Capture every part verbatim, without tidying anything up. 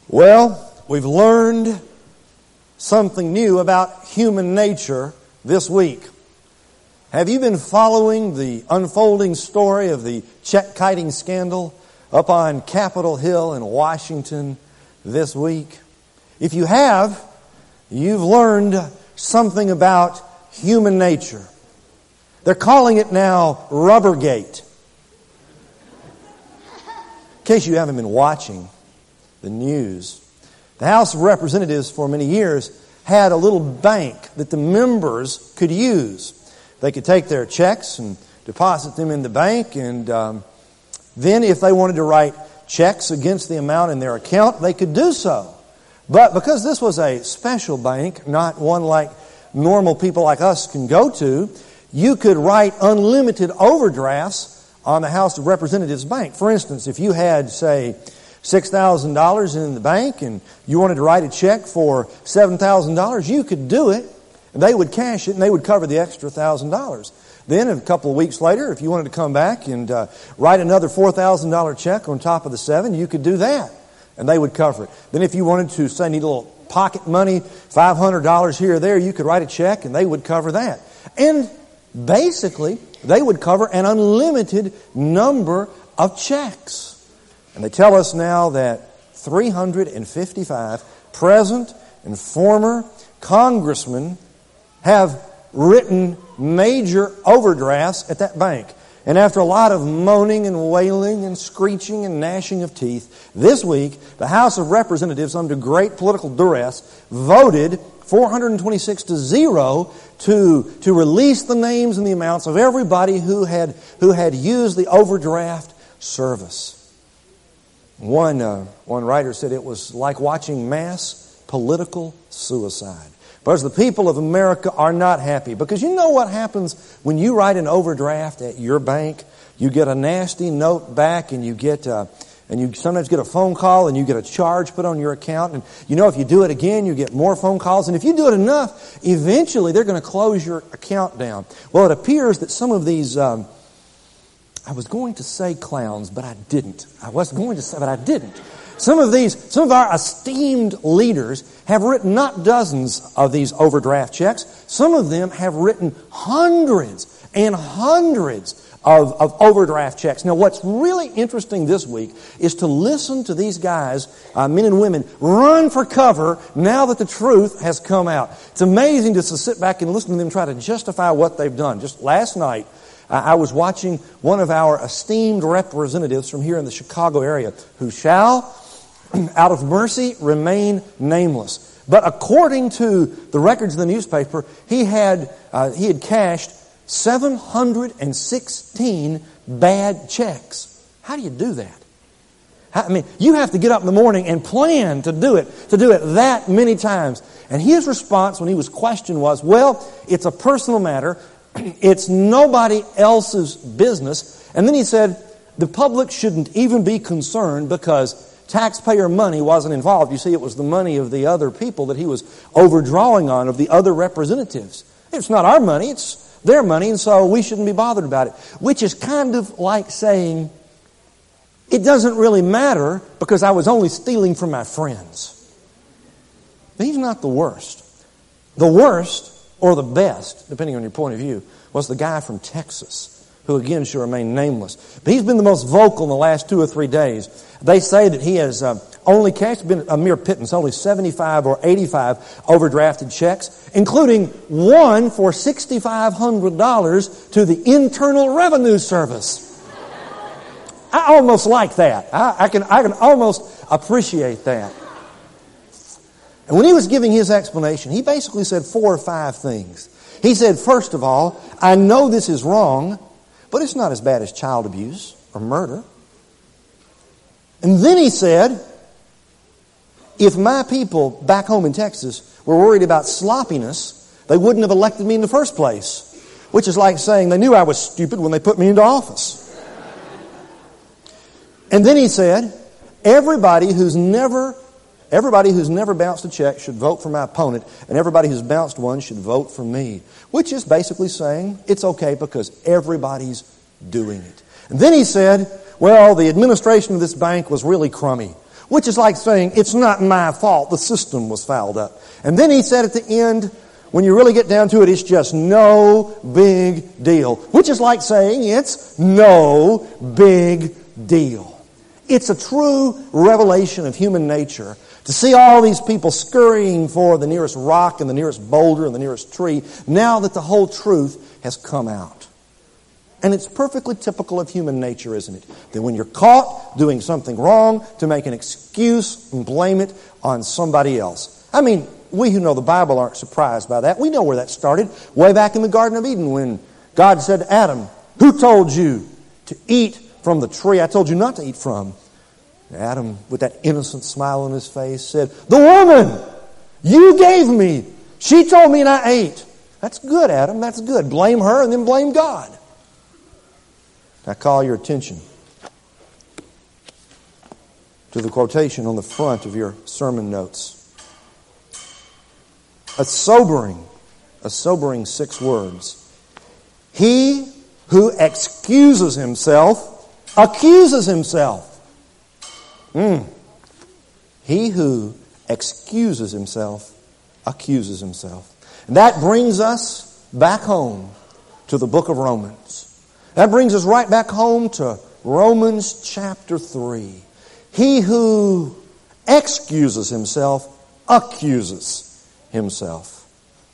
Well, we've learned something new about human nature this week. Have you been following the unfolding story of the check-kiting scandal up on Capitol Hill in Washington this week? If you have, you've learned something about human nature. They're calling it now Rubbergate. In case you haven't been watching the news, the House of Representatives for many years had a little bank that the members could use. They could take their checks and deposit them in the bank, and um, then if they wanted to write checks against the amount in their account, they could do so. But because this was a special bank, not one like normal people like us can go to, you could write unlimited overdrafts on the House of Representatives bank. For instance, if you had, say, six thousand dollars in the bank and you wanted to write a check for seven thousand dollars, you could do it. And they would cash it and they would cover the extra one thousand dollars. Then a couple of weeks later, if you wanted to come back and uh, write another four thousand dollars check on top of the seven, you could do that. And they would cover it. Then if you wanted to, say, need a little pocket money, five hundred dollars here or there, you could write a check and they would cover that. And basically, they would cover an unlimited number of checks. And they tell us now that three hundred fifty-five present and former congressmen have written major overdrafts at that bank. And after a lot of moaning and wailing and screeching and gnashing of teeth, this week, the House of Representatives, under great political duress, voted four hundred twenty-six to zero to, to release the names and the amounts of everybody who had, who had used the overdraft service. One, uh, one writer said it was like watching mass political suicide. Because the people of America are not happy. Because you know what happens when you write an overdraft at your bank? You get a nasty note back, and you get, uh, and you sometimes get a phone call, and you get a charge put on your account. And you know if you do it again, you get more phone calls. And if you do it enough, eventually they're going to close your account down. Well, it appears that some of these, um, I was going to say clowns, but I didn't. I was going to say, but I didn't. Some of these, some of our esteemed leaders have written not dozens of these overdraft checks. Some of them have written hundreds and hundreds of, of overdraft checks. Now, what's really interesting this week is to listen to these guys, uh, men and women, run for cover now that the truth has come out. It's amazing just to sit back and listen to them try to justify what they've done. Just last night, I was watching one of our esteemed representatives from here in the Chicago area who shall, out of mercy, remain nameless. But according to the records of the newspaper, he had uh, he had cashed seven hundred sixteen bad checks. How do you do that? How, I mean, you have to get up in the morning and plan to do it, to do it that many times. And his response when he was questioned was, well, it's a personal matter. It's nobody else's business. And then he said, the public shouldn't even be concerned because taxpayer money wasn't involved. You see, it was the money of the other people that he was overdrawing on, of the other representatives. It's not our money, it's their money, and so we shouldn't be bothered about it. Which is kind of like saying, it doesn't really matter because I was only stealing from my friends. But he's not the worst. The worst, or the best, depending on your point of view, was the guy from Texas, who again should remain nameless. But he's been the most vocal in the last two or three days. They say that he has uh, only cashed, been a mere pittance, only seventy-five or eighty-five overdrafted checks, including one for six thousand five hundred dollars to the Internal Revenue Service. I almost like that. I, I can I can almost appreciate that. And when he was giving his explanation, he basically said four or five things. He said, first of all, I know this is wrong, but it's not as bad as child abuse or murder. And then he said, if my people back home in Texas were worried about sloppiness, they wouldn't have elected me in the first place. Which is like saying they knew I was stupid when they put me into office. And then he said, everybody who's never Everybody who's never bounced a check should vote for my opponent, and everybody who's bounced one should vote for me. Which is basically saying it's okay because everybody's doing it. And then he said, well, the administration of this bank was really crummy. which is like saying, it's not my fault, the system was fouled up. And then he said at the end, when you really get down to it, it's just no big deal, which is like saying it's no big deal. It's a true revelation of human nature to see all these people scurrying for the nearest rock and the nearest boulder and the nearest tree now that the whole truth has come out. And it's perfectly typical of human nature, isn't it? That when you're caught doing something wrong, to make an excuse and blame it on somebody else. I mean, we who know the Bible aren't surprised by that. We know where that started, way back in the Garden of Eden when God said to Adam, who told you to eat from the tree I told you not to eat from? Adam, with that innocent smile on his face, said, the woman you gave me, she told me and I ate. That's good, Adam, that's good. Blame her and then blame God. I call your attention to the quotation on the front of your sermon notes. A sobering, a sobering six words. He who excuses himself, accuses himself. Mm. He who excuses himself, accuses himself. And that brings us back home to the book of Romans. That brings us right back home to Romans chapter three. He who excuses himself, accuses himself.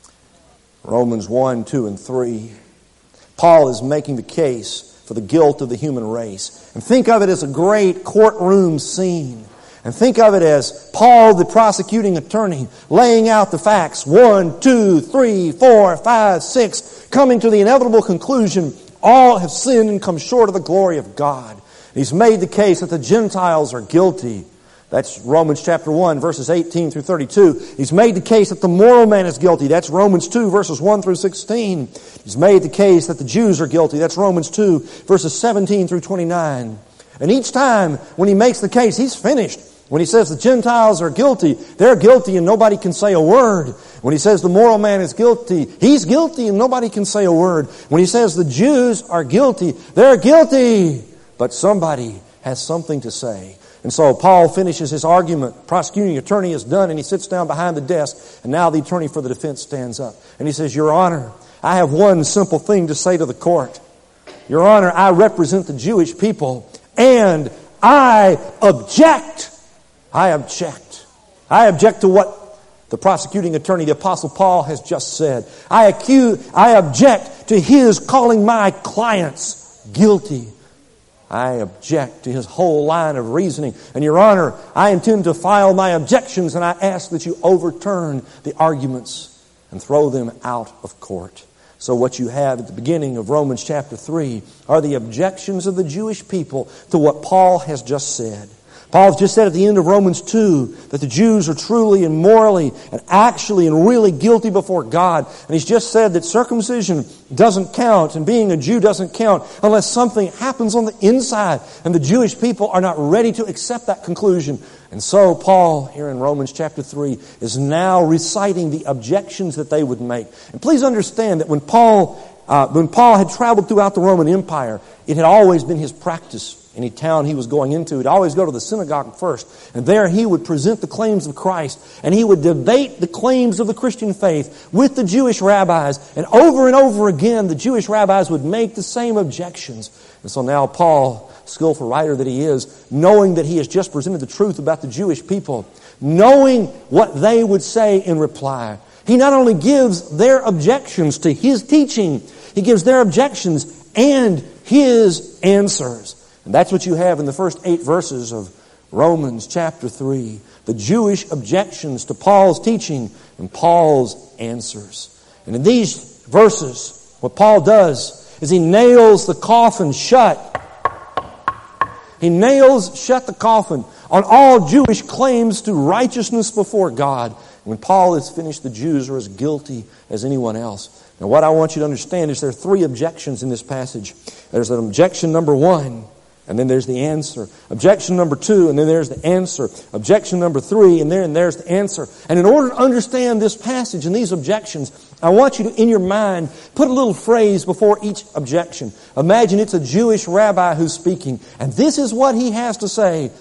Romans one, two, and three. Paul is making the case for the guilt of the human race. And think of it as a great courtroom scene. And think of it as Paul, the prosecuting attorney, laying out the facts. One, two, three, four, five, six, coming to the inevitable conclusion, all have sinned and come short of the glory of God. He's made the case that the Gentiles are guilty. That's Romans chapter one, verses eighteen through thirty-two. He's made the case that the moral man is guilty. That's Romans two, verses one through sixteen. He's made the case that the Jews are guilty. That's Romans two, verses seventeen through twenty-nine. And each time when he makes the case, he's finished. When he says the Gentiles are guilty, they're guilty and nobody can say a word. When he says the moral man is guilty, he's guilty and nobody can say a word. When he says the Jews are guilty, they're guilty, but somebody has something to say. And so Paul finishes his argument. Prosecuting attorney is done and he sits down behind the desk. And now the attorney for the defense stands up. And he says, Your Honor, I have one simple thing to say to the court. Your Honor, I represent the Jewish people and I object. I object. I object to what the prosecuting attorney, the Apostle Paul, has just said. I accuse, I object to his calling my clients guilty. I object to his whole line of reasoning. And Your Honor, I intend to file my objections and I ask that you overturn the arguments and throw them out of court. So what you have at the beginning of Romans chapter three are the objections of the Jewish people to what Paul has just said. Paul's just said at the end of Romans two that the Jews are truly and morally and actually and really guilty before God. And he's just said that circumcision doesn't count and being a Jew doesn't count unless something happens on the inside. And the Jewish people are not ready to accept that conclusion. And so Paul, here in Romans chapter three, is now reciting the objections that they would make. And please understand that when Paul, uh, when Paul had traveled throughout the Roman Empire, it had always been his practice. Any town he was going into, he'd always go to the synagogue first. And there he would present the claims of Christ. And he would debate the claims of the Christian faith with the Jewish rabbis. And over and over again, the Jewish rabbis would make the same objections. And so now Paul, skillful writer that he is, knowing that he has just presented the truth about the Jewish people, knowing what they would say in reply, he not only gives their objections to his teaching, he gives their objections and his answers. And that's what you have in the first eight verses of Romans chapter three. The Jewish objections to Paul's teaching and Paul's answers. And in these verses, what Paul does is he nails the coffin shut. He nails shut the coffin on all Jewish claims to righteousness before God. When Paul is finished, the Jews are as guilty as anyone else. Now what I want you to understand is there are three objections in this passage. There's an objection number one. And then there's the answer. Objection number two, and then there's the answer. Objection number three, and then there's the answer. And in order to understand this passage and these objections, I want you to, in your mind, put a little phrase before each objection. Imagine it's a Jewish rabbi who's speaking, and this is what he has to say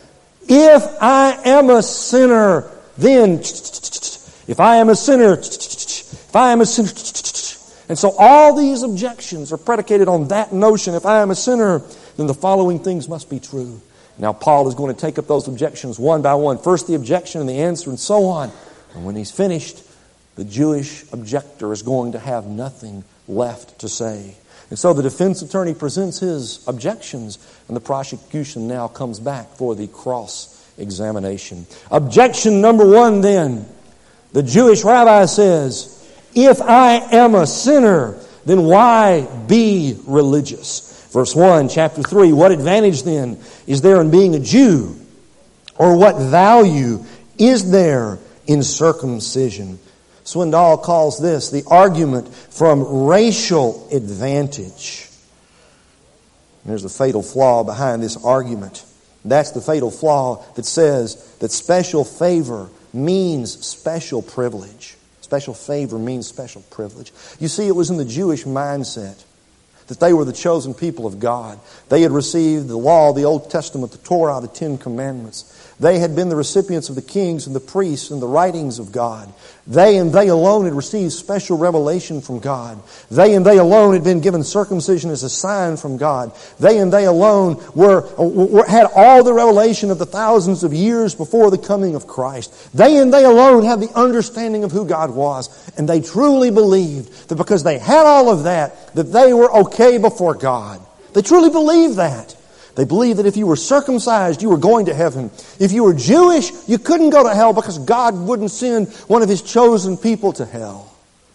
If I am a sinner, then, if I am a sinner, if I am a sinner, and so all these objections are predicated on that notion. If I am a sinner, then the following things must be true. Now Paul is going to take up those objections one by one. First the objection and the answer and so on. And when he's finished, the Jewish objector is going to have nothing left to say. And so the defense attorney presents his objections, and the prosecution now comes back for the cross-examination. Objection number one then. The Jewish rabbi says, if I am a sinner, then why be religious? Verse one, chapter three, what advantage then is there in being a Jew? Or what value is there in circumcision? Swindoll calls this the argument from racial advantage. There's a fatal flaw behind this argument. That's the fatal flaw that says that special favor means special privilege. Special favor means special privilege. You see, it was in the Jewish mindset that they were the chosen people of God. They had received the law, the Old Testament, the Torah, the Ten Commandments. They had been the recipients of the kings and the priests and the writings of God. They and they alone had received special revelation from God. They and they alone had been given circumcision as a sign from God. They and they alone were, were had all the revelation of the thousands of years before the coming of Christ. They and they alone had the understanding of who God was. And they truly believed that because they had all of that, that they were okay before God. They truly believed that. They believed that if you were circumcised, you were going to heaven. If you were Jewish, you couldn't go to hell because God wouldn't send one of His chosen people to hell.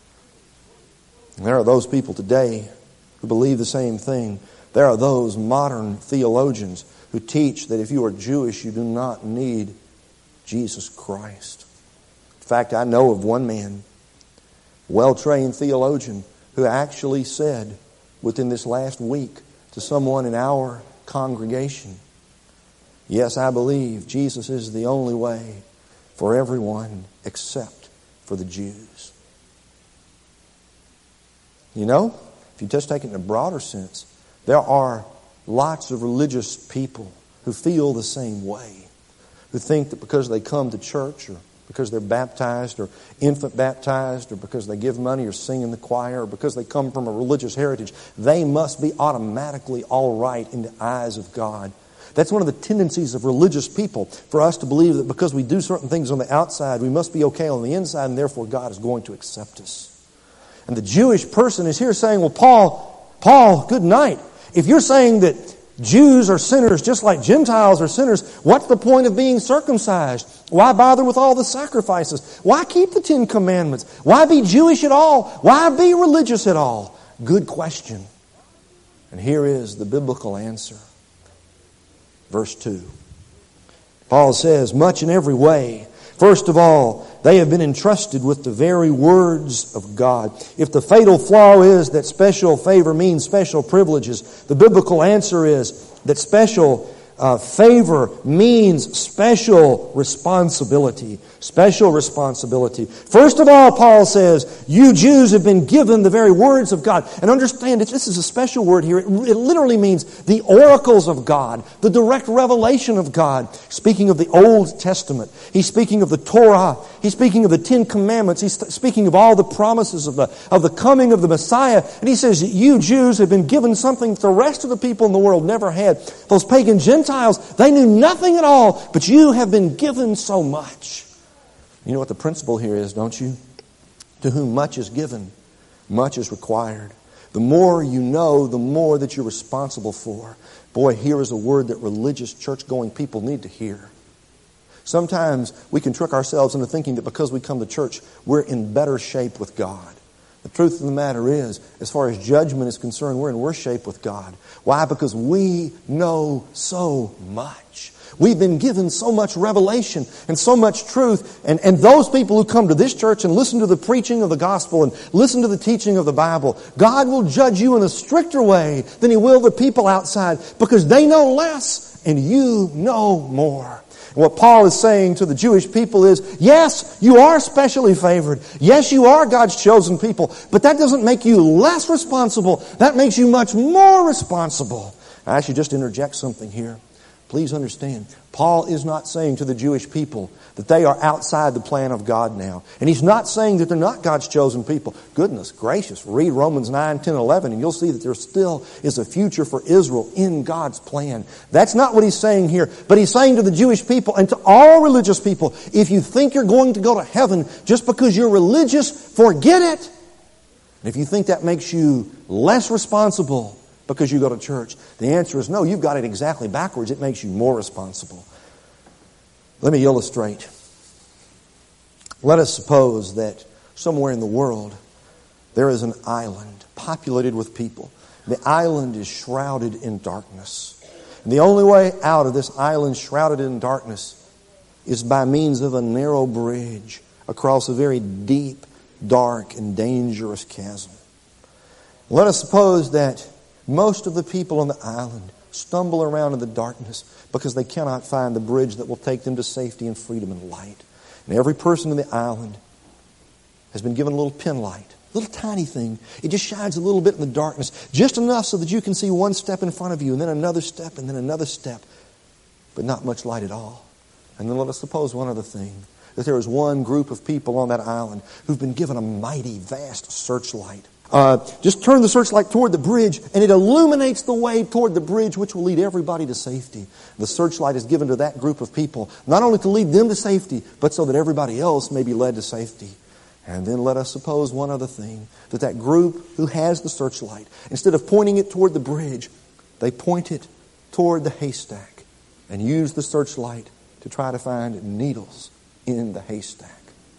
And there are those people today who believe the same thing. There are those modern theologians who teach that if you are Jewish, you do not need Jesus Christ. In fact, I know of one man, well-trained theologian, who actually said within this last week to someone in our congregation, yes, I believe Jesus is the only way for everyone except for the Jews. You know, if you just take it in a broader sense, there are lots of religious people who feel the same way, who think that because they come to church or because they're baptized or infant baptized or because they give money or sing in the choir or because they come from a religious heritage, they must be automatically all right in the eyes of God. That's one of the tendencies of religious people, for us to believe that because we do certain things on the outside, we must be okay on the inside, and therefore God is going to accept us. And the Jewish person is here saying, well, Paul, Paul, good night. If you're saying that Jews are sinners just like Gentiles are sinners, what's the point of being circumcised? Why bother with all the sacrifices? Why keep the Ten Commandments? Why be Jewish at all? Why be religious at all? Good question. And here is the biblical answer. Verse two. Paul says, much in every way. First of all, they have been entrusted with the very words of God. If the fatal flaw is that special favor means special privileges, the biblical answer is that special uh, favor means special responsibility. Special responsibility. First of all, Paul says, you Jews have been given the very words of God. And understand, this is a special word here. It, it literally means the oracles of God, the direct revelation of God. Speaking of the Old Testament, he's speaking of the Torah. He's speaking of the Ten Commandments. He's speaking of all the promises of the, of the coming of the Messiah. And he says, you Jews have been given something that the rest of the people in the world never had. Those pagan Gentiles, they knew nothing at all, but you have been given so much. You know what the principle here is, don't you? To whom much is given, much is required. The more you know, the more that you're responsible for. Boy, here is a word that religious, church-going people need to hear. Sometimes we can trick ourselves into thinking that because we come to church, we're in better shape with God. The truth of the matter is, as far as judgment is concerned, we're in worse shape with God. Why? Because we know so much. We've been given so much revelation and so much truth. And, and those people who come to this church and listen to the preaching of the gospel and listen to the teaching of the Bible, God will judge you in a stricter way than He will the people outside, because they know less and you know more. And what Paul is saying to the Jewish people is, yes, you are specially favored. Yes, you are God's chosen people. But that doesn't make you less responsible. That makes you much more responsible. I should just interject something here. Please understand, Paul is not saying to the Jewish people that they are outside the plan of God now. And he's not saying that they're not God's chosen people. Goodness gracious, read Romans nine, ten, eleven, and you'll see that there still is a future for Israel in God's plan. That's not what he's saying here. But he's saying to the Jewish people and to all religious people, if you think you're going to go to heaven just because you're religious, forget it. And if you think that makes you less responsible because you go to church, the answer is no, you've got it exactly backwards. It makes you more responsible. Let me illustrate. Let us suppose that somewhere in the world there is an island populated with people. The island is shrouded in darkness. And the only way out of this island shrouded in darkness is by means of a narrow bridge across a very deep, dark, and dangerous chasm. Let us suppose that most of the people on the island stumble around in the darkness because they cannot find the bridge that will take them to safety and freedom and light. And every person in the island has been given a little pin light, a little tiny thing. It just shines a little bit in the darkness, just enough so that you can see one step in front of you, and then another step, and then another step, but not much light at all. And then let us suppose one other thing, that there is one group of people on that island who've been given a mighty, vast searchlight. Uh, just turn the searchlight toward the bridge, and it illuminates the way toward the bridge, which will lead everybody to safety. The searchlight is given to that group of people, not only to lead them to safety, but so that everybody else may be led to safety. And then let us suppose one other thing, that that group who has the searchlight, instead of pointing it toward the bridge, they point it toward the haystack and use the searchlight to try to find needles in the haystack.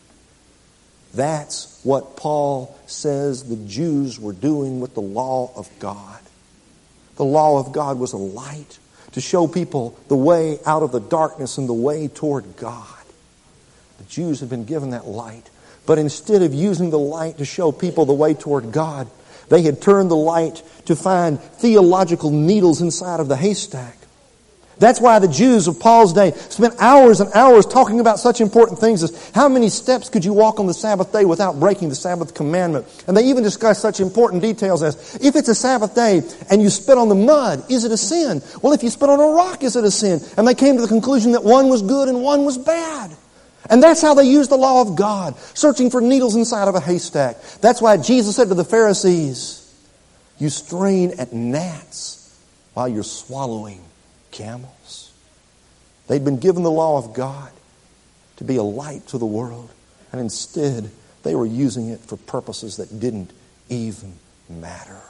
That's what Paul says the Jews were doing with the law of God. The law of God was a light to show people the way out of the darkness and the way toward God. The Jews had been given that light. But instead of using the light to show people the way toward God, they had turned the light to find theological needles inside of the haystack. That's why the Jews of Paul's day spent hours and hours talking about such important things as how many steps could you walk on the Sabbath day without breaking the Sabbath commandment. And they even discussed such important details as, if it's a Sabbath day and you spit on the mud, is it a sin? Well, if you spit on a rock, is it a sin? And they came to the conclusion that one was good and one was bad. And that's how they used the law of God, searching for needles inside of a haystack. That's why Jesus said to the Pharisees, you strain at gnats while you're swallowing camels. They'd been given the law of God to be a light to the world, and instead they were using it for purposes that didn't even matter.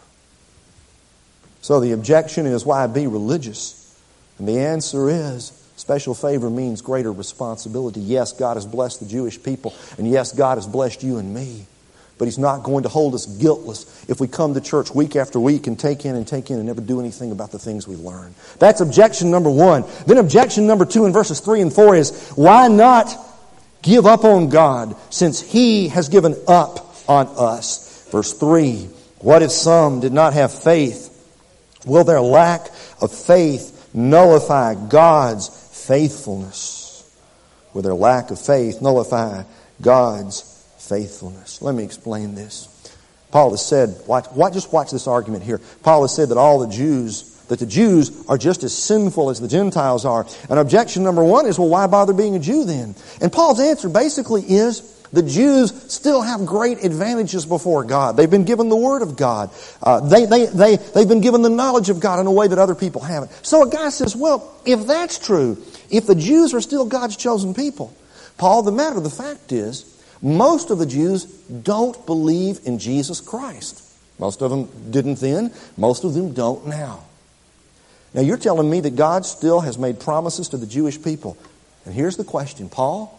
So the objection is, why be religious? And the answer is, special favor means greater responsibility. Yes, God has blessed the Jewish people, and yes, God has blessed you and me. But He's not going to hold us guiltless if we come to church week after week and take in and take in and never do anything about the things we learn. That's objection number one. Then objection number two in verses three and four is, why not give up on God since He has given up on us? Verse three, what if some did not have faith? Will their lack of faith nullify God's faithfulness? Will their lack of faith nullify God's faithfulness? Let me explain this. Paul has said, watch, watch, just watch this argument here. Paul has said that all the Jews, that the Jews are just as sinful as the Gentiles are. And objection number one is, well, why bother being a Jew then? And Paul's answer basically is, the Jews still have great advantages before God. They've been given the Word of God. Uh, they, they, they, they've been given the knowledge of God in a way that other people haven't. So a guy says, well, if that's true, if the Jews are still God's chosen people, Paul, the matter of the fact is, most of the Jews don't believe in Jesus Christ. Most of them didn't then. Most of them don't now. Now you're telling me that God still has made promises to the Jewish people. And here's the question, Paul.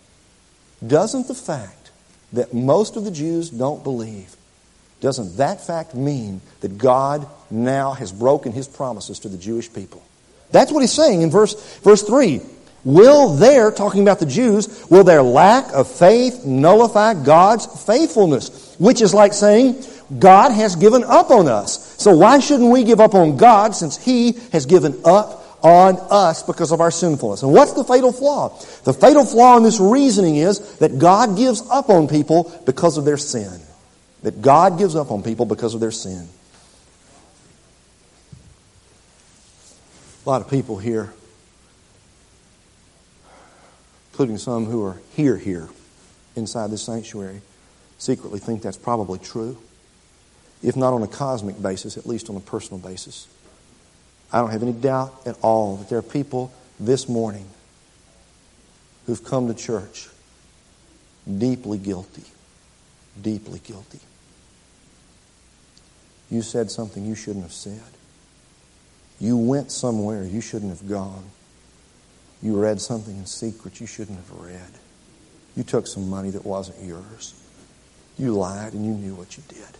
Doesn't the fact that most of the Jews don't believe, doesn't that fact mean that God now has broken His promises to the Jewish people? That's what he's saying in verse, verse three. Will their, talking about the Jews, will their lack of faith nullify God's faithfulness? Which is like saying, God has given up on us. So why shouldn't we give up on God since He has given up on us because of our sinfulness? And what's the fatal flaw? The fatal flaw in this reasoning is that God gives up on people because of their sin. That God gives up on people because of their sin. A lot of people here including some who are here, here, inside this sanctuary, secretly think that's probably true. If not on a cosmic basis, at least on a personal basis. I don't have any doubt at all that there are people this morning who've come to church deeply guilty. Deeply guilty. You said something you shouldn't have said. You went somewhere you shouldn't have gone. You read something in secret you shouldn't have read. You took some money that wasn't yours. You lied and you knew what you did.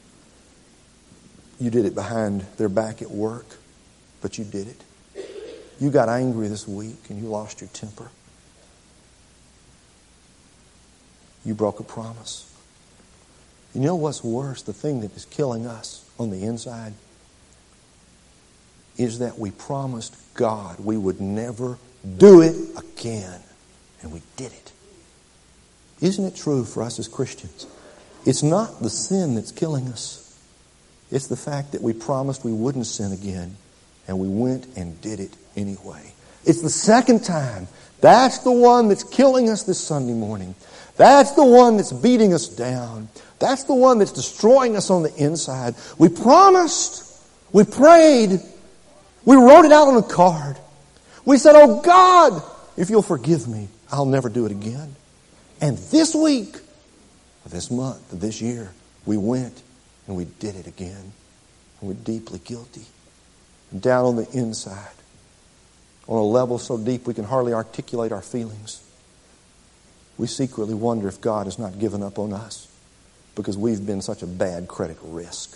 You did it behind their back at work, but you did it. You got angry this week and you lost your temper. You broke a promise. You know what's worse? The thing that is killing us on the inside is that we promised God we would never do it again. And we did it. Isn't it true for us as Christians? It's not the sin that's killing us. It's the fact that we promised we wouldn't sin again, and we went and did it anyway. It's the second time. That's the one that's killing us this Sunday morning. That's the one that's beating us down. That's the one that's destroying us on the inside. We promised. We prayed. We wrote it out on a card. We said, oh God, if you'll forgive me, I'll never do it again. And this week, this month, this year, we went and we did it again. And we're deeply guilty. And down on the inside, on a level so deep we can hardly articulate our feelings, we secretly wonder if God has not given up on us because we've been such a bad credit risk.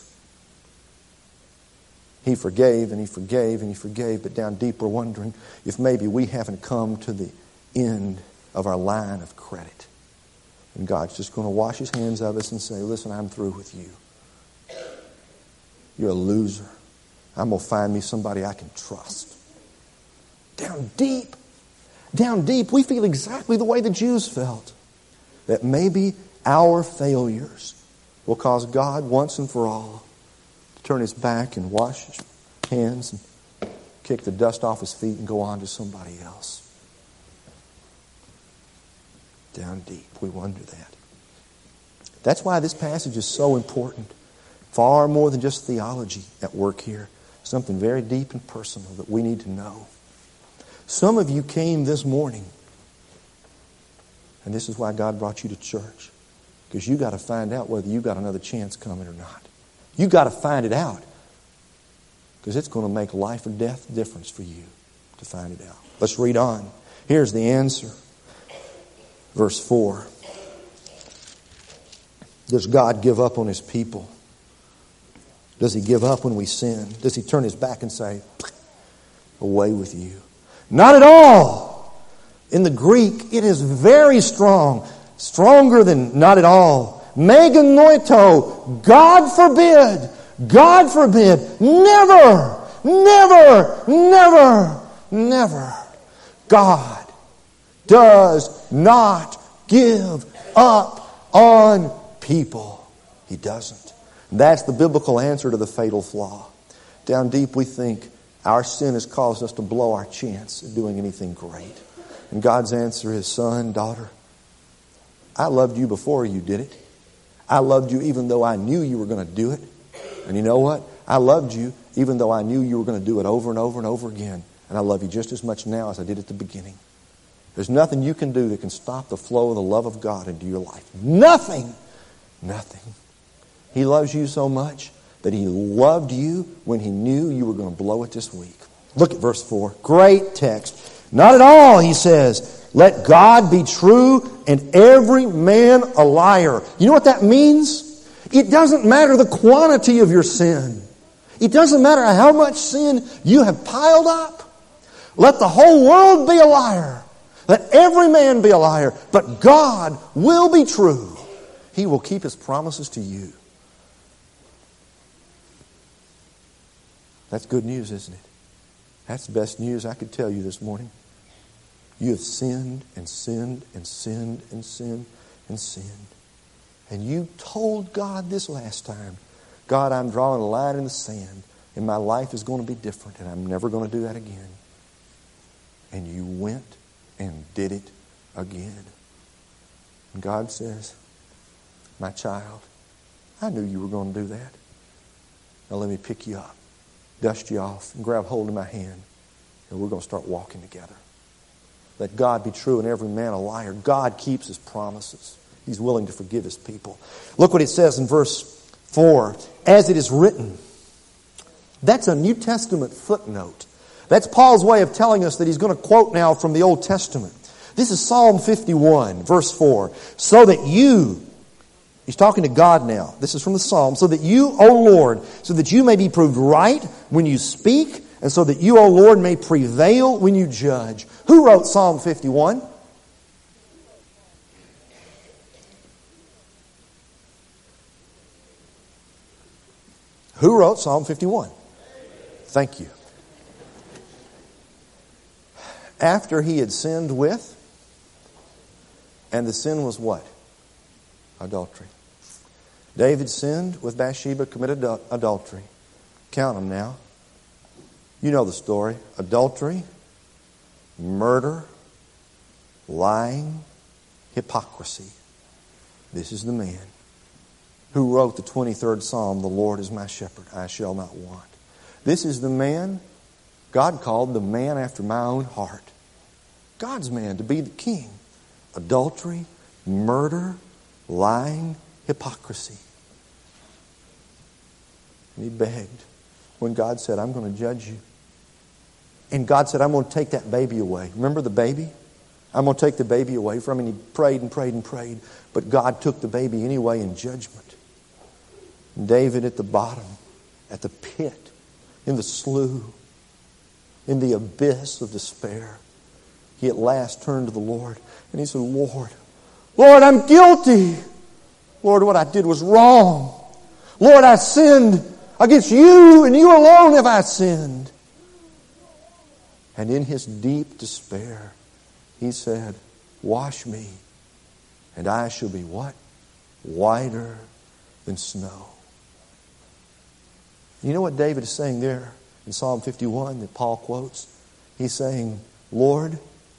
He forgave and He forgave and He forgave, but down deep we're wondering if maybe we haven't come to the end of our line of credit. And God's just going to wash His hands of us and say, listen, I'm through with you. You're a loser. I'm going to find me somebody I can trust. Down deep, down deep, we feel exactly the way the Jews felt. That maybe our failures will cause God once and for all to turn His back and wash His hands and kick the dust off His feet and go on to somebody else. Down deep, we wonder that. That's why this passage is so important. Far more than just theology at work here. Something very deep and personal that we need to know. Some of you came this morning, and this is why God brought you to church. Because you got to find out whether you got another chance coming or not. You got to find it out. Because it's going to make life or death difference for you to find it out. Let's read on. Here's the answer. Verse four. Does God give up on His people? Does He give up when we sin? Does He turn His back and say, away with you? Not at all. In the Greek, it is very strong. Stronger than not at all. Meganoito. God forbid. God forbid. Never. Never. Never. Never. God does not give up on people. He doesn't. That's the biblical answer to the fatal flaw. Down deep we think our sin has caused us to blow our chance at doing anything great. And God's answer is, son, daughter, I loved you before you did it. I loved you even though I knew you were going to do it. And you know what? I loved you even though I knew you were going to do it over and over and over again. And I love you just as much now as I did at the beginning. There's nothing you can do that can stop the flow of the love of God into your life. Nothing. Nothing. He loves you so much that He loved you when He knew you were going to blow it this week. Look at verse four. Great text. Not at all, he says. Let God be true and every man a liar. You know what that means? It doesn't matter the quantity of your sin. It doesn't matter how much sin you have piled up. Let the whole world be a liar. Let every man be a liar. But God will be true. He will keep His promises to you. That's good news, isn't it? That's the best news I could tell you this morning. You have sinned and sinned and sinned and sinned and sinned. And you told God this last time, God, I'm drawing a line in the sand and my life is going to be different and I'm never going to do that again. And you went and did it again. And God says, my child, I knew you were going to do that. Now let me pick you up, dust you off, and grab hold of my hand, and we're going to start walking together. Let God be true and every man a liar. God keeps His promises. He's willing to forgive His people. Look what it says in verse four. As it is written. That's a New Testament footnote. That's Paul's way of telling us that he's going to quote now from the Old Testament. This is Psalm fifty-one, verse four. So that you, he's talking to God now. This is from the Psalm. So that you, O Lord, so that you may be proved right when you speak, and so that you, O Lord, may prevail when you judge. Who wrote Psalm fifty-one? Who wrote Psalm fifty-one? Thank you. After he had sinned with, and the sin was what? Adultery. David sinned with Bathsheba, committed adultery. Count them now. You know the story. Adultery, murder, lying, hypocrisy. This is the man who wrote the twenty-third Psalm, the Lord is my shepherd, I shall not want. This is the man God called the man after my own heart. God's man to be the king. Adultery, murder, lying, hypocrisy. And he begged when God said, I'm going to judge you. And God said, I'm going to take that baby away. Remember the baby? I'm going to take the baby away from him. And he prayed and prayed and prayed. But God took the baby anyway in judgment. And David at the bottom, at the pit, in the slough, in the abyss of despair, he at last turned to the Lord. And he said, Lord, Lord, I'm guilty. Lord, what I did was wrong. Lord, I sinned against you, and you alone have I sinned. And in his deep despair, he said, wash me, and I shall be what? Whiter than snow. You know what David is saying there in Psalm fifty-one that Paul quotes? He's saying, Lord,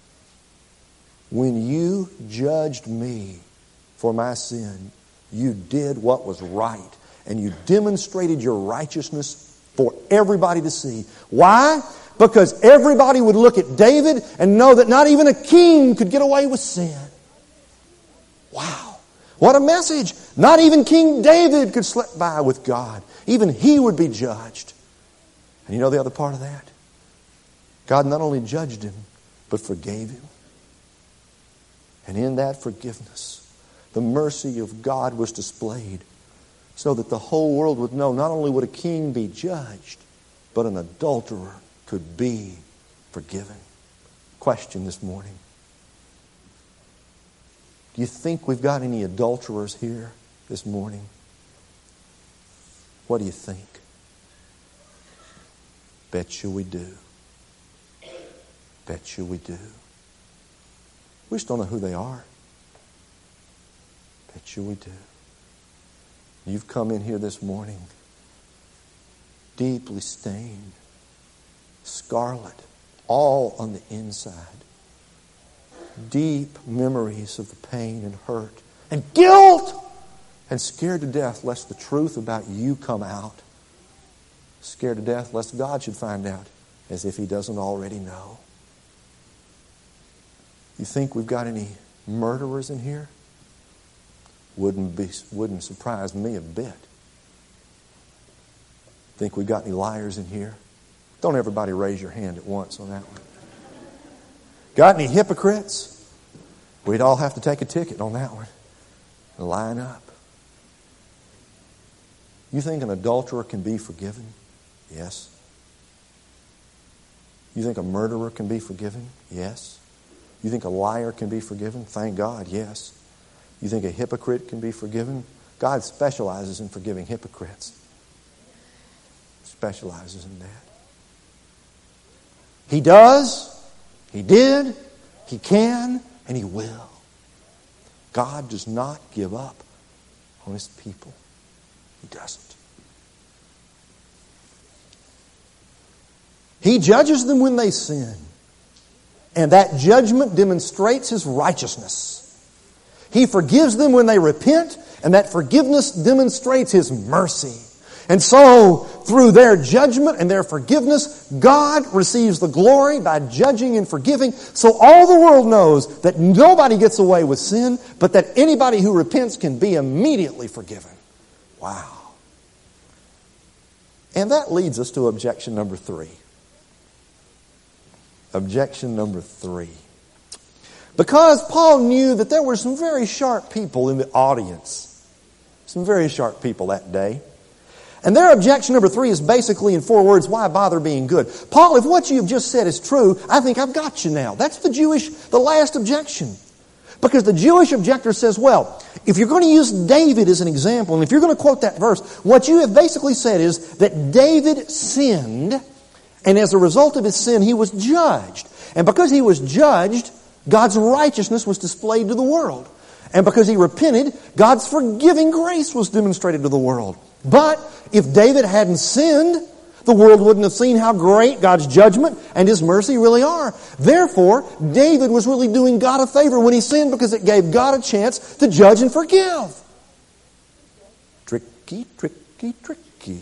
when you judged me for my sin, you did what was right. And you demonstrated your righteousness for everybody to see. Why? Because everybody would look at David and know that not even a king could get away with sin. Wow. What a message. Not even King David could slip by with God. Even he would be judged. And you know the other part of that? God not only judged him, but forgave him. And in that forgiveness, the mercy of God was displayed so that the whole world would know not only would a king be judged, but an adulterer could be forgiven. Question this morning. Do you think we've got any adulterers here this morning? What do you think? Bet you we do. Bet you we do. We just don't know who they are. Bet you we do. You've come in here this morning deeply stained, scarlet, all on the inside. Deep memories of the pain and hurt and guilt, and scared to death lest the truth about you come out. Scared to death lest God should find out, as if He doesn't already know. You think we've got any murderers in here? Wouldn't be, wouldn't surprise me a bit. Think we got any liars in here? Don't everybody raise your hand at once on that one. Got any hypocrites? We'd all have to take a ticket on that one and line up. You think an adulterer can be forgiven? Yes. You think a murderer can be forgiven? Yes. You think a liar can be forgiven? Thank God, yes. You think a hypocrite can be forgiven? God specializes in forgiving hypocrites. Specializes in that. He does, He did, He can, and He will. God does not give up on His people. He doesn't. He judges them when they sin. And that judgment demonstrates His righteousness. He forgives them when they repent, and that forgiveness demonstrates His mercy. And so, through their judgment and their forgiveness, God receives the glory by judging and forgiving. So all the world knows that nobody gets away with sin, but that anybody who repents can be immediately forgiven. Wow. And that leads us to objection number three. Objection number three. Because Paul knew that there were some very sharp people in the audience. Some very sharp people that day. And their objection number three is basically in four words, why bother being good? Paul, if what you've just said is true, I think I've got you now. That's the Jewish, the last objection. Because the Jewish objector says, well, if you're going to use David as an example, and if you're going to quote that verse, what you have basically said is that David sinned, and as a result of his sin, he was judged. And because he was judged, God's righteousness was displayed to the world. And because he repented, God's forgiving grace was demonstrated to the world. But if David hadn't sinned, the world wouldn't have seen how great God's judgment and His mercy really are. Therefore, David was really doing God a favor when he sinned because it gave God a chance to judge and forgive. Tricky, tricky, tricky.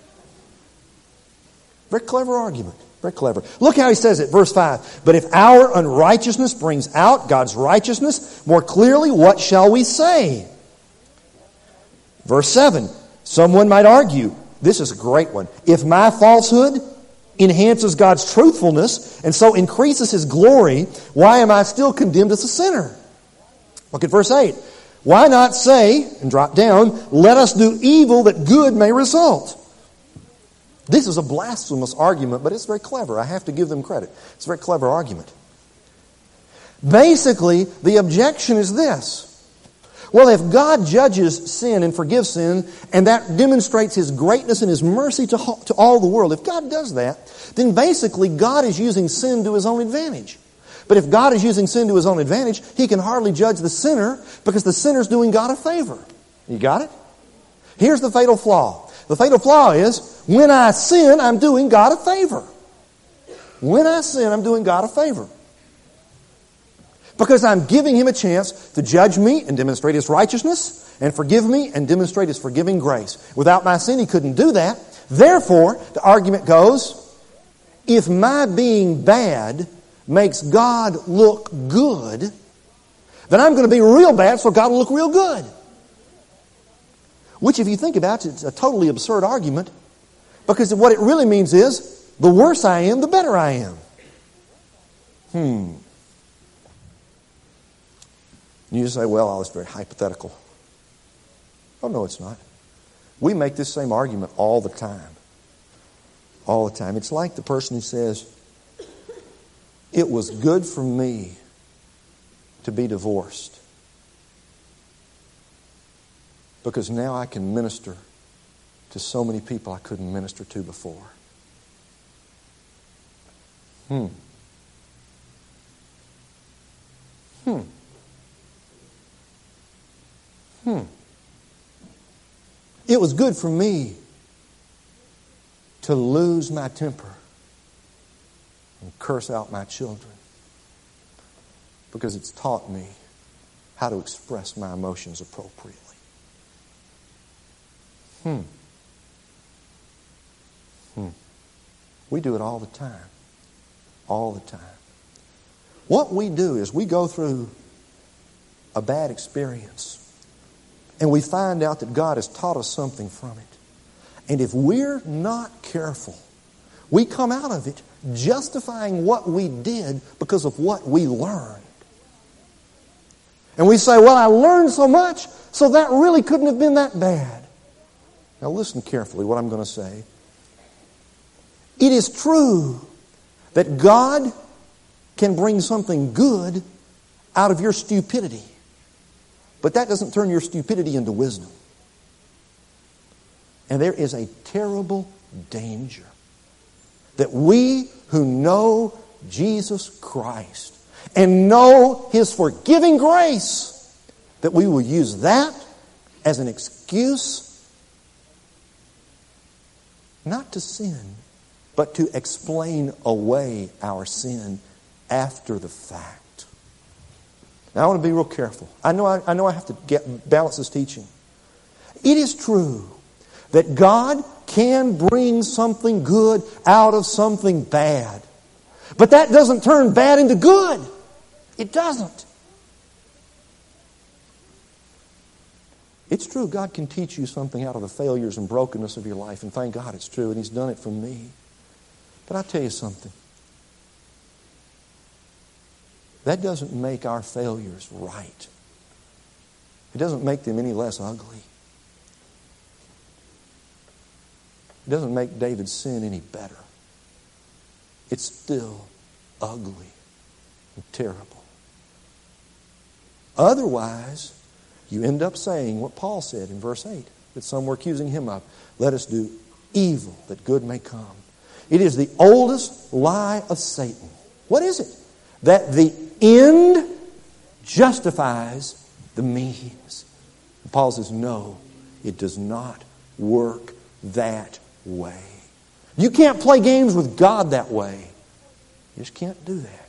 Very clever argument. Very clever. Look how he says it, verse five. But if our unrighteousness brings out God's righteousness more clearly, what shall we say? Verse seven. Someone might argue, this is a great one, if my falsehood enhances God's truthfulness and so increases His glory, why am I still condemned as a sinner? Look at verse eight. Why not say, and drop down, let us do evil that good may result? This is a blasphemous argument, but it's very clever. I have to give them credit. It's a very clever argument. Basically, the objection is this. Well, if God judges sin and forgives sin, and that demonstrates His greatness and His mercy to, to all the world, if God does that, then basically God is using sin to His own advantage. But if God is using sin to His own advantage, He can hardly judge the sinner because the sinner's doing God a favor. You got it? Here's the fatal flaw. The fatal flaw is, when I sin, I'm doing God a favor. When I sin, I'm doing God a favor. Because I'm giving Him a chance to judge me and demonstrate His righteousness and forgive me and demonstrate His forgiving grace. Without my sin, He couldn't do that. Therefore, the argument goes, if my being bad makes God look good, then I'm going to be real bad so God will look real good. Which, if you think about it, it's a totally absurd argument. Because what it really means is, the worse I am, the better I am. Hmm. You just say, well, oh, it's very hypothetical. Oh, no, it's not. We make this same argument all the time. All the time. It's like the person who says, it was good for me to be divorced because now I can minister to so many people I couldn't minister to before. Hmm. Hmm. Hmm. It was good for me to lose my temper and curse out my children because it's taught me how to express my emotions appropriately. Hmm. Hmm. We do it all the time. All the time. What we do is we go through a bad experience and we find out that God has taught us something from it. And if we're not careful, we come out of it justifying what we did because of what we learned. And we say, well, I learned so much, so that really couldn't have been that bad. Now listen carefully what I'm going to say. It is true that God can bring something good out of your stupidity. But that doesn't turn your stupidity into wisdom. And there is a terrible danger that we who know Jesus Christ and know His forgiving grace, that we will use that as an excuse not to sin, but to explain away our sin after the fact. Now I want to be real careful. I know I, I know I have to get, balance this teaching. It is true that God can bring something good out of something bad. But that doesn't turn bad into good. It doesn't. It's true, God can teach you something out of the failures and brokenness of your life, and thank God it's true, and He's done it for me. But I'll tell you something. That doesn't make our failures right. It doesn't make them any less ugly. It doesn't make David's sin any better. It's still ugly and terrible. Otherwise, you end up saying what Paul said in verse eight, that some were accusing him of. Let us do evil that good may come. It is the oldest lie of Satan. What is it? That the end justifies the means. And Paul says, no, it does not work that way. You can't play games with God that way. You just can't do that.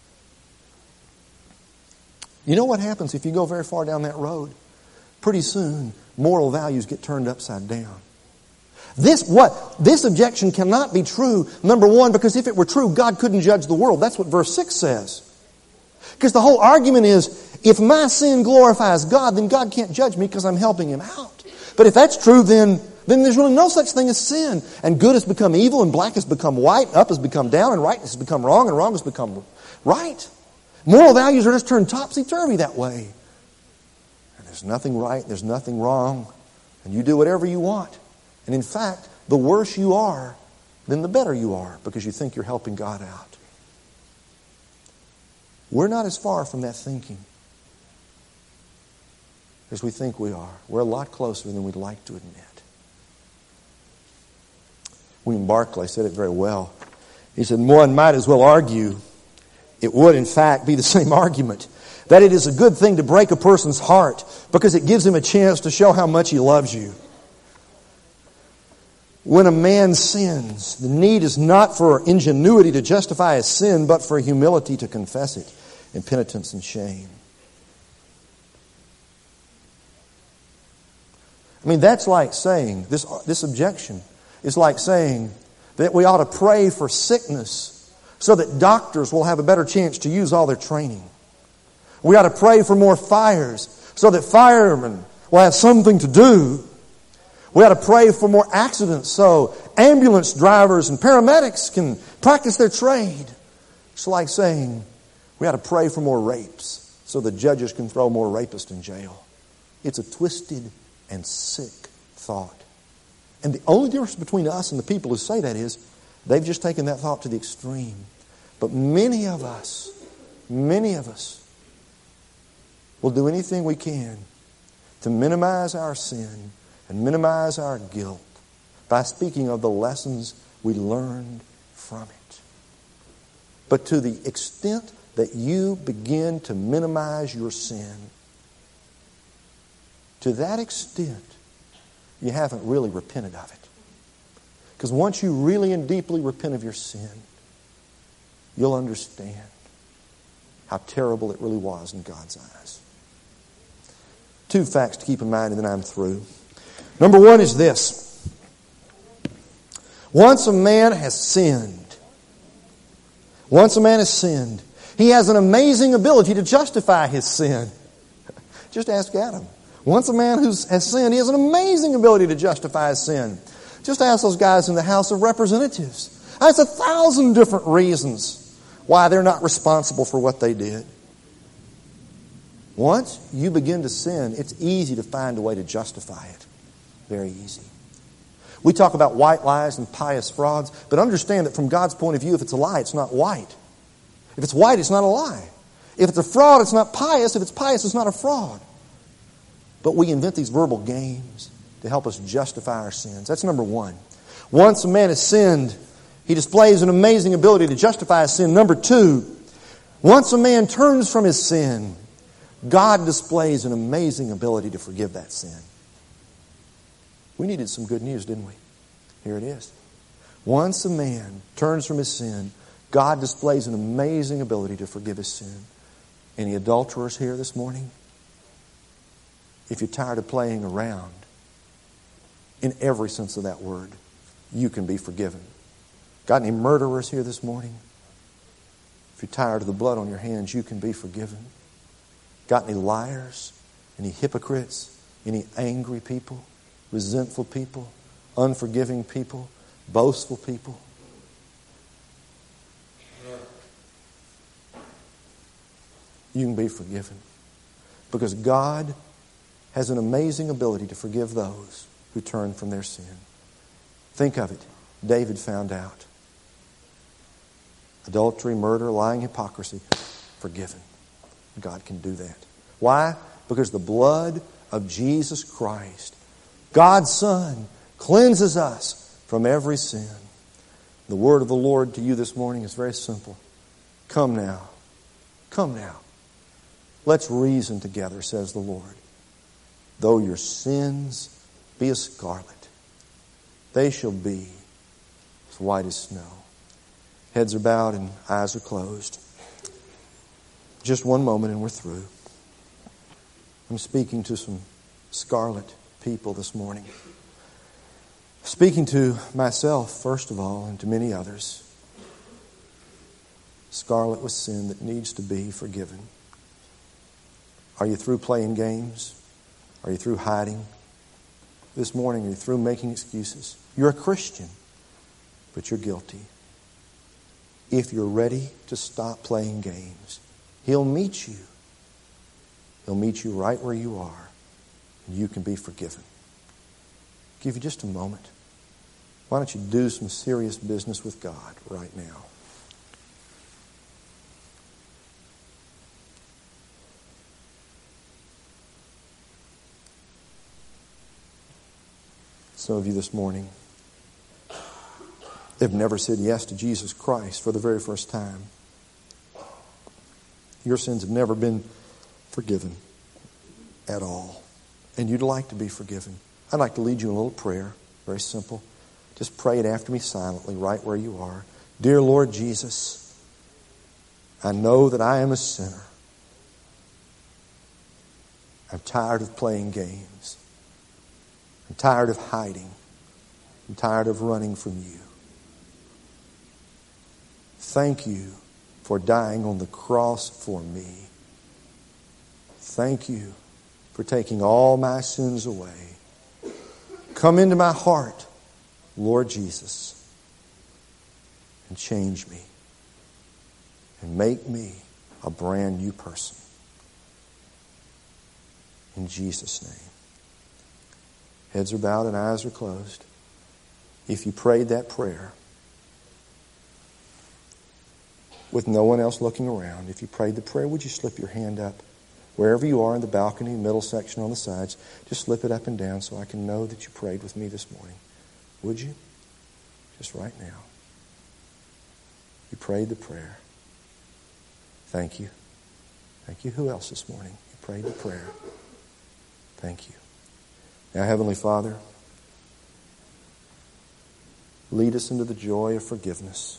You know what happens if you go very far down that road? Pretty soon, moral values get turned upside down. This what this objection cannot be true, number one, because if it were true, God couldn't judge the world. That's what verse six says. Because the whole argument is, if my sin glorifies God, then God can't judge me because I'm helping Him out. But if that's true, then, then there's really no such thing as sin. And good has become evil, and black has become white, and up has become down, and right has become wrong, and wrong has become right. Moral values are just turned topsy-turvy that way. And there's nothing right, there's nothing wrong, and you do whatever you want. And in fact, the worse you are, then the better you are, because you think you're helping God out. We're not as far from that thinking as we think we are. We're a lot closer than we'd like to admit. William Barclay said it very well. He said, one might as well argue, it would in fact be the same argument, that it is a good thing to break a person's heart because it gives him a chance to show how much he loves you. When a man sins, the need is not for ingenuity to justify his sin, but for humility to confess it, and penitence and shame. I mean, that's like saying, this, this objection is like saying that we ought to pray for sickness so that doctors will have a better chance to use all their training. We ought to pray for more fires so that firemen will have something to do. We ought to pray for more accidents so ambulance drivers and paramedics can practice their trade. It's like saying we ought to pray for more rapes so the judges can throw more rapists in jail. It's a twisted and sick thought. And the only difference between us and the people who say that is they've just taken that thought to the extreme. But many of us, many of us will do anything we can to minimize our sin and minimize our guilt by speaking of the lessons we learned from it. But to the extent that you begin to minimize your sin, to that extent, you haven't really repented of it. Because once you really and deeply repent of your sin, you'll understand how terrible it really was in God's eyes. Two facts to keep in mind, and then I'm through. Number one is this. Once a man has sinned, once a man has sinned, he has an amazing ability to justify his sin. Just ask Adam. Once a man who has sinned, he has an amazing ability to justify his sin. Just ask those guys in the House of Representatives. That's a thousand different reasons why they're not responsible for what they did. Once you begin to sin, it's easy to find a way to justify it. Very easy. We talk about white lies and pious frauds, but understand that from God's point of view, if it's a lie, it's not white. If it's white, it's not a lie. If it's a fraud, it's not pious. If it's pious, it's not a fraud. But we invent these verbal games to help us justify our sins. That's number one. Once a man has sinned, he displays an amazing ability to justify his sin. Number two, once a man turns from his sin, God displays an amazing ability to forgive that sin. We needed some good news, didn't we? Here it is. Once a man turns from his sin, God displays an amazing ability to forgive His sin. Any adulterers here this morning? If you're tired of playing around, in every sense of that word, you can be forgiven. Got any murderers here this morning? If you're tired of the blood on your hands, you can be forgiven. Got any liars? Any hypocrites? Any angry people? Resentful people? Unforgiving people? Boastful people? You can be forgiven. Because God has an amazing ability to forgive those who turn from their sin. Think of it. David found out. Adultery, murder, lying, hypocrisy, forgiven. God can do that. Why? Because the blood of Jesus Christ, God's Son, cleanses us from every sin. The word of the Lord to you this morning is very simple. Come now. Come now. Let's reason together, says the Lord. Though your sins be as scarlet, they shall be as white as snow. Heads are bowed and eyes are closed. Just one moment and we're through. I'm speaking to some scarlet people this morning. Speaking to myself, first of all, and to many others. Scarlet with sin that needs to be forgiven. Are you through playing games? Are you through hiding? This morning, are you through making excuses? You're a Christian, but you're guilty. If you're ready to stop playing games, He'll meet you. He'll meet you right where you are, and you can be forgiven. I'll give you just a moment. Why don't you do some serious business with God right now? Some of you this morning have never said yes to Jesus Christ for the very first time. Your sins have never been forgiven at all. And you'd like to be forgiven. I'd like to lead you in a little prayer. Very simple. Just pray it after me silently right where you are. Dear Lord Jesus, I know that I am a sinner. I'm tired of playing games. I'm tired of hiding. I'm tired of running from you. Thank you for dying on the cross for me. Thank you for taking all my sins away. Come into my heart, Lord Jesus, and change me and make me a brand new person. In Jesus' name. Heads are bowed and eyes are closed. If you prayed that prayer with no one else looking around, if you prayed the prayer, would you slip your hand up? Wherever you are in the balcony, middle section, on the sides, just slip it up and down so I can know that you prayed with me this morning. Would you? Just right now. You prayed the prayer. Thank you. Thank you. Who else this morning? You prayed the prayer. Thank you. Now, Heavenly Father, lead us into the joy of forgiveness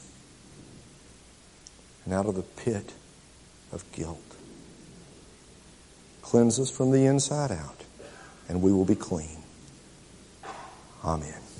and out of the pit of guilt. Cleanse us from the inside out, and we will be clean. Amen.